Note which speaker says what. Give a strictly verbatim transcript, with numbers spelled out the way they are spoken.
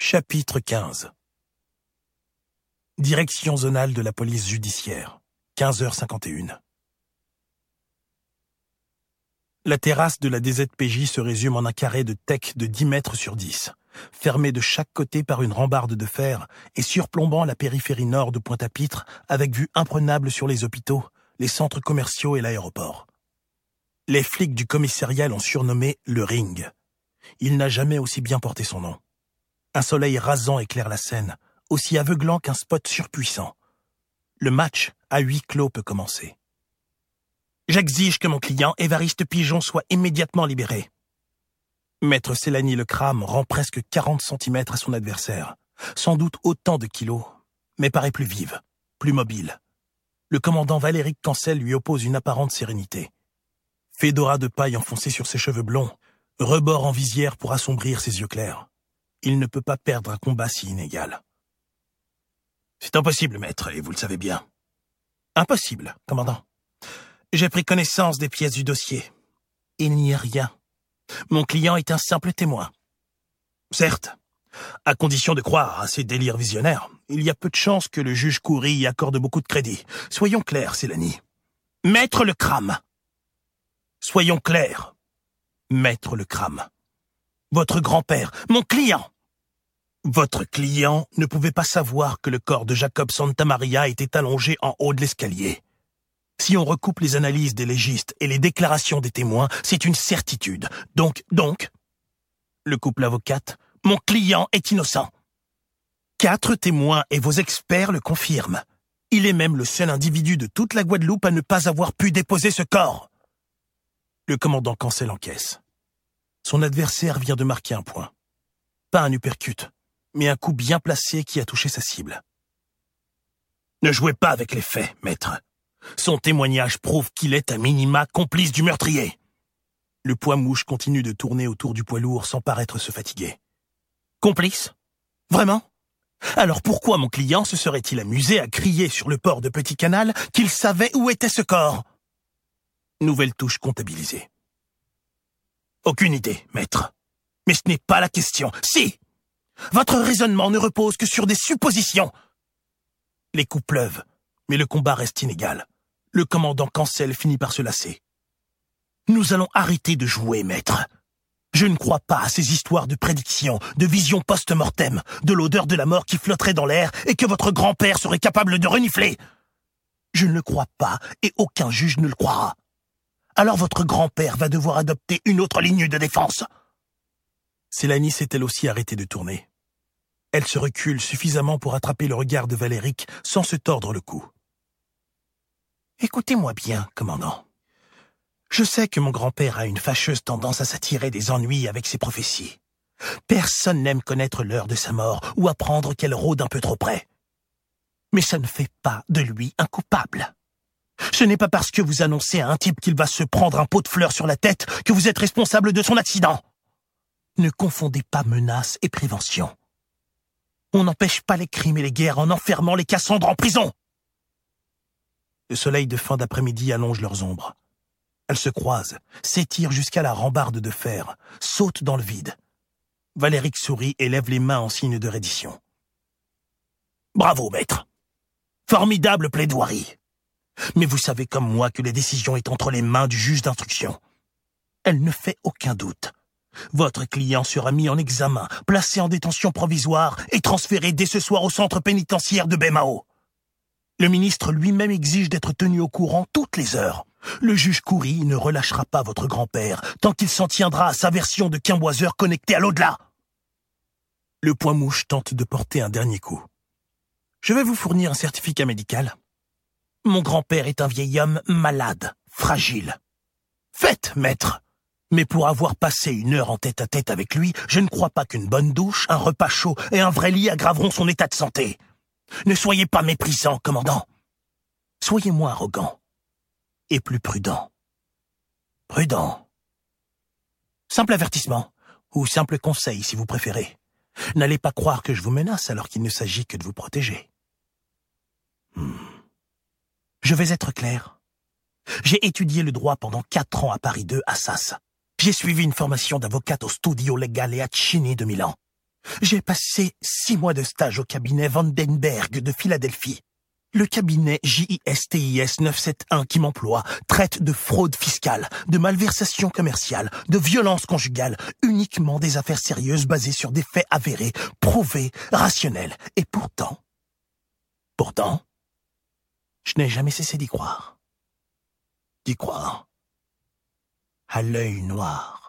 Speaker 1: Chapitre quinze. Direction zonale de la police judiciaire, quinze heures cinquante et une. La terrasse de la D Z P J se résume en un carré de teck de dix mètres sur dix, fermé de chaque côté par une rambarde de fer et surplombant la périphérie nord de Pointe-à-Pitre avec vue imprenable sur les hôpitaux, les centres commerciaux et l'aéroport. Les flics du commissariat l'ont surnommé le Ring. Il n'a jamais aussi bien porté son nom. Un soleil rasant éclaire la scène, aussi aveuglant qu'un spot surpuissant. Le match à huis clos peut commencer. J'exige que mon client, Évariste Pigeon, soit immédiatement libéré. Maître Célanie Le Crame rend presque quarante centimètres à son adversaire. Sans doute autant de kilos, mais paraît plus vive, plus mobile. Le commandant Valéric Cancel lui oppose une apparente sérénité. Fédora de paille enfoncée sur ses cheveux blonds, rebord en visière pour assombrir ses yeux clairs. Il ne peut pas perdre un combat si inégal. C'est impossible, maître, et vous le savez bien. Impossible, commandant. J'ai pris connaissance des pièces du dossier. Il n'y a rien. Mon client est un simple témoin. Certes, à condition de croire à ces délires visionnaires, il y a peu de chances que le juge Coury y accorde beaucoup de crédit. Soyons clairs, Célanie. Maître Le Crame. Soyons clairs. Maître Le Crame. Votre grand-père, mon client. Votre client ne pouvait pas savoir que le corps de Jacob Santamaria était allongé en haut de l'escalier. Si on recoupe les analyses des légistes et les déclarations des témoins, c'est une certitude. Donc, donc, le couple avocate, mon client est innocent. Quatre témoins et vos experts le confirment. Il est même le seul individu de toute la Guadeloupe à ne pas avoir pu déposer ce corps. Le commandant Cancel encaisse. Son adversaire vient de marquer un point. Pas un uppercut, mais un coup bien placé qui a touché sa cible. Ne jouez pas avec les faits, maître. Son témoignage prouve qu'il est à minima complice du meurtrier. Le poids-mouche continue de tourner autour du poids lourd sans paraître se fatiguer. Complice? Vraiment? Alors pourquoi mon client se serait-il amusé à crier sur le port de Petit Canal qu'il savait où était ce corps? Nouvelle touche comptabilisée. Aucune idée, maître. Mais ce n'est pas la question. Si! Votre raisonnement ne repose que sur des suppositions. Les coups pleuvent, mais le combat reste inégal. Le commandant Cancel finit par se lasser. Nous allons arrêter de jouer, maître. Je ne crois pas à ces histoires de prédictions, de visions post-mortem, de l'odeur de la mort qui flotterait dans l'air et que votre grand-père serait capable de renifler. Je ne le crois pas et aucun juge ne le croira. Alors votre grand-père va devoir adopter une autre ligne de défense. Célanie s'est-elle aussi arrêtée de tourner. Elle se recule suffisamment pour attraper le regard de Valéric sans se tordre le cou. Écoutez-moi bien, commandant. Je sais que mon grand-père a une fâcheuse tendance à s'attirer des ennuis avec ses prophéties. Personne n'aime connaître l'heure de sa mort ou apprendre qu'elle rôde un peu trop près. Mais ça ne fait pas de lui un coupable. Ce n'est pas parce que vous annoncez à un type qu'il va se prendre un pot de fleurs sur la tête que vous êtes responsable de son accident. Ne confondez pas menace et prévention. On n'empêche pas les crimes et les guerres en enfermant les Cassandres en prison. Le soleil de fin d'après-midi allonge leurs ombres. Elles se croisent, s'étirent jusqu'à la rambarde de fer, sautent dans le vide. Valéric sourit et lève les mains en signe de reddition. Bravo, maître. Formidable plaidoirie. Mais vous savez comme moi que la décision est entre les mains du juge d'instruction. Elle ne fait aucun doute. Votre client sera mis en examen, placé en détention provisoire et transféré dès ce soir au centre pénitentiaire de Baie-Mahault. Le ministre lui-même exige d'être tenu au courant toutes les heures. Le juge Coury ne relâchera pas votre grand-père tant qu'il s'en tiendra à sa version de quimboiseur connecté à l'au-delà. Le poids-mouche tente de porter un dernier coup. Je vais vous fournir un certificat médical. Mon grand-père est un vieil homme malade, fragile. Faites, maître. Mais pour avoir passé une heure en tête-à-tête avec lui, je ne crois pas qu'une bonne douche, un repas chaud et un vrai lit aggraveront son état de santé. Ne soyez pas méprisant, commandant. Soyez moins arrogant. Et plus prudent. Prudent. Simple avertissement, ou simple conseil si vous préférez. N'allez pas croire que je vous menace alors qu'il ne s'agit que de vous protéger. Hmm. Je vais être clair. J'ai étudié le droit pendant quatre ans à Paris deux, à Sas. J'ai suivi une formation d'avocate au Studio Legale Accini de Milan. J'ai passé six mois de stage au cabinet Vandenberg de Philadelphie. Le cabinet J I S T I S neuf cent soixante-onze qui m'emploie traite de fraude fiscale, de malversation commerciale, de violence conjugale, uniquement des affaires sérieuses basées sur des faits avérés, prouvés, rationnels. Et pourtant, pourtant, je n'ai jamais cessé d'y croire. D'y croire à l'œil noir.